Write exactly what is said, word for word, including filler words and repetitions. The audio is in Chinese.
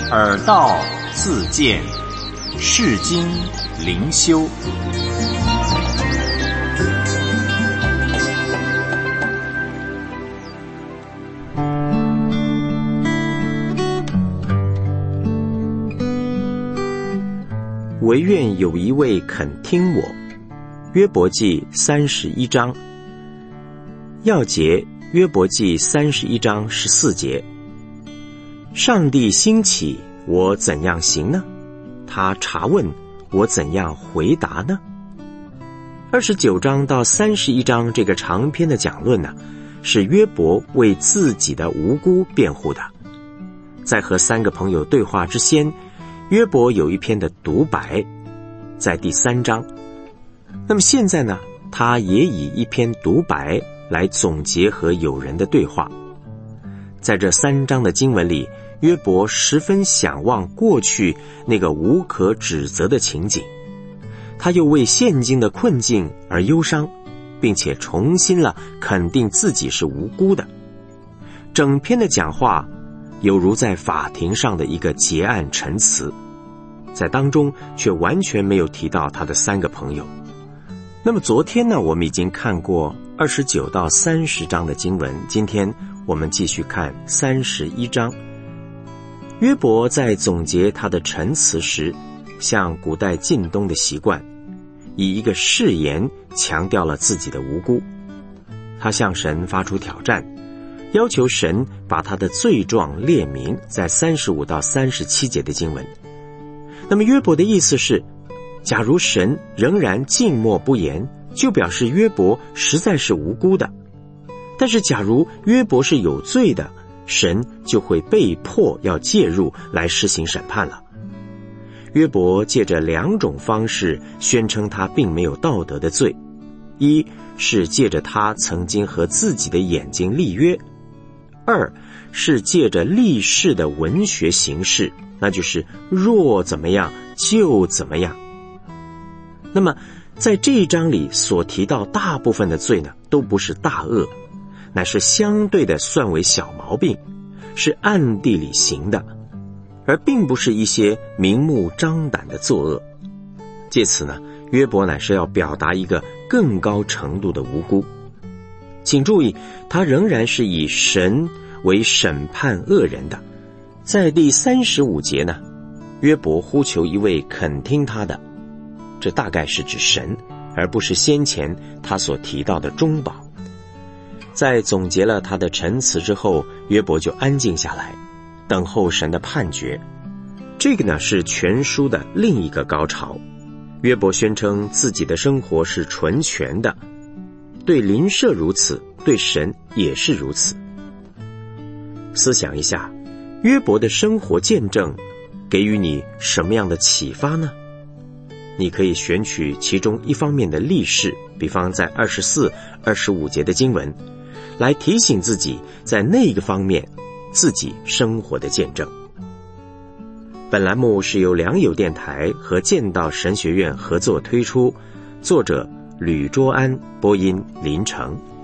耳道自见，世经灵修。 惟愿有一位肯听我。约伯记三十一章要节，约伯记三十一章十四节。上帝兴起，我怎样行呢？他查问，我怎样回答呢？二十九章到三十一章这个长篇的讲论呢，是约伯为自己的无辜辩护的。在和三个朋友对话之先，约伯有一篇的独白，在第三章。那么现在呢，他也以一篇独白来总结和友人的对话。在这三章的经文里，约伯十分想望过去那个无可指责的情景，他又为现今的困境而忧伤，并且重新了肯定自己是无辜的。整篇的讲话犹如在法庭上的一个结案陈词，在当中却完全没有提到他的三个朋友。那么昨天呢，我们已经看过二十九到三十章的经文，今天我们继续看三十一章。约伯在总结他的陈词时，像古代晋东的习惯，以一个誓言强调了自己的无辜。他向神发出挑战，要求神把他的罪状列明，在三十五到三十七节的经文。那么约伯的意思是，假如神仍然静默不言，就表示约伯实在是无辜的。但是假如约伯是有罪的，神就会被迫要介入来施行审判了。约伯借着两种方式宣称他并没有道德的罪，一是借着他曾经和自己的眼睛立约，二是借着立誓的文学形式，那就是若怎么样就怎么样。那么在这一章里所提到大部分的罪呢，都不是大恶，乃是相对的算为小毛病，是暗地里行的，而并不是一些明目张胆的作恶。借此呢，约伯乃是要表达一个更高程度的无辜。请注意，他仍然是以神为审判恶人的。在第三十五节呢，约伯呼求一位肯听他的，这大概是指神，而不是先前他所提到的中保。在总结了他的陈词之后，约伯就安静下来，等候神的判决。这个呢，是全书的另一个高潮。约伯宣称自己的生活是纯全的，对邻舍如此，对神也是如此。思想一下，约伯的生活见证给予你什么样的启发呢？你可以选取其中一方面的历史，比方在二十四、二十五节的经文，来提醒自己在那个方面自己生活的见证。本栏目是由良友电台和剑道神学院合作推出，作者吕卓安，播音林成。